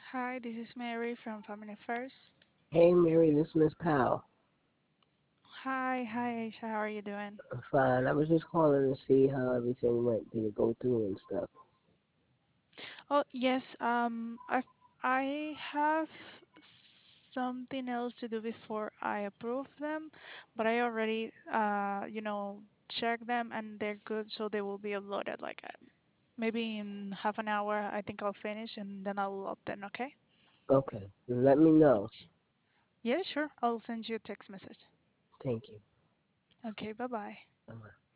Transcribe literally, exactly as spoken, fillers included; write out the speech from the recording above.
Hi, this is Mary from Family First. Hey Mary, this is Miss Powell. Hi, hi Aisha, how are you doing? I'm fine. I was just calling to see how everything went. Did it go through and stuff? Oh, yes, um, I I have something else to do before I approve them, but I already, uh, you know, checked them and they're good, so they will be uploaded like uh, maybe in half an hour. I think I'll finish and then I'll upload them, okay? Okay. Let me know. Yeah, sure. I'll send you a text message. Thank you. Okay, bye-bye. Bye.